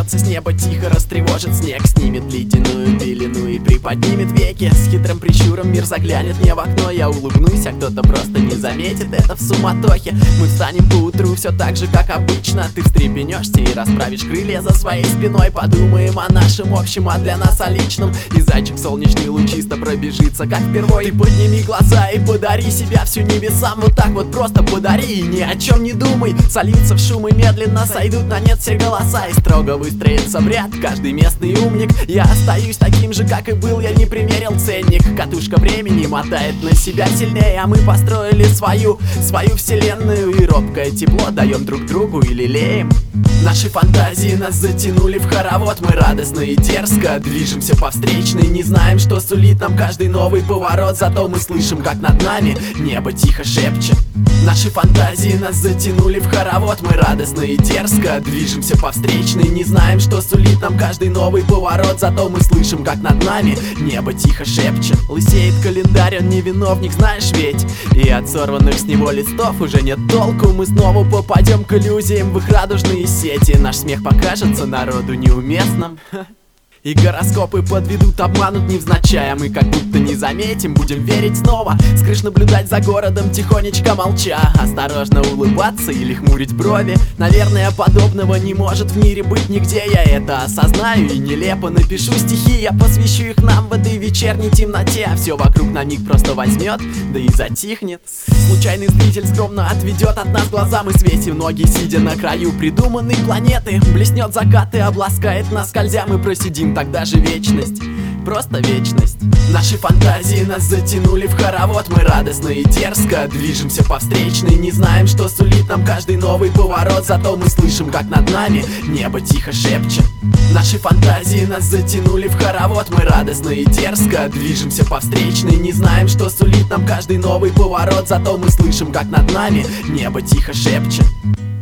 Сорвется с неба тихо, растревожит снег, снимет ледяную пелену и приподнимет веки. С хитрым прищуром мир заглянет мне в окно. Я улыбнусь, а кто-то просто не заметит это в суматохе. Мы встанем поутру все так же, как обычно. Ты встрепенешься и расправишь крылья за своей спиной. Подумаем о нашем общем, а для нас о личном. И зайчик солнечный лучисто пробежится, как впервой. Ты подними глаза и подари себя всю небесам. Вот так вот просто подари и ни о чем не думай. Сольются в шум и медленно сойдут на нет все голоса. И строго выстроится в ряд каждый местный умник. Я остаюсь таким же, как и был, я не примерил ценник. Катушка времени мотает на себя сильнее, а мы построили свою вселенную. И робкое тепло даем друг другу и лелеем. Наши фантазии нас затянули в хоровод. Мы радостно и дерзко движемся по встречной. Не знаем, что сулит нам каждый новый поворот. Зато мы слышим, как над нами небо тихо шепчет. Наши фантазии нас затянули в хоровод. Мы радостно и дерзко движемся по встречной. Не знаем, что сулит нам каждый новый поворот. Зато мы слышим, как над нами небо тихо шепчет. Лысеет календарь, он не виновник, знаешь ведь. И от сорванных с него листов уже нет толку. Мы снова попадем к иллюзиям в их радужные сети. Наш смех покажется народу неуместным. И гороскопы подведут, обманут невзначай. А мы как будто не заметим, будем верить снова. С крыш наблюдать за городом, тихонечко молча. Осторожно улыбаться или хмурить брови. Наверное, подобного не может в мире быть нигде. Я это осознаю и нелепо напишу стихи. Я посвящу их нам в этой вечерней темноте. А все вокруг на миг просто возьмет, да и затихнет. Случайный зритель скромно отведет от нас глаза. Мы свесим ноги, сидя на краю придуманной планеты. Блеснет закат и обласкает нас скользя. Мы просидим тогда же вечность, просто вечность. Наши фантазии нас затянули в хоровод. Мы радостно и дерзко движемся по встречной. Не знаем, что сулит нам каждый новый поворот. Зато мы слышим, как над нами небо тихо шепчет. Наши фантазии нас затянули в хоровод. Мы радостно и дерзко движемся по встречной. Не знаем, что сулит нам каждый новый поворот. Зато мы слышим, как над нами небо тихо шепчет.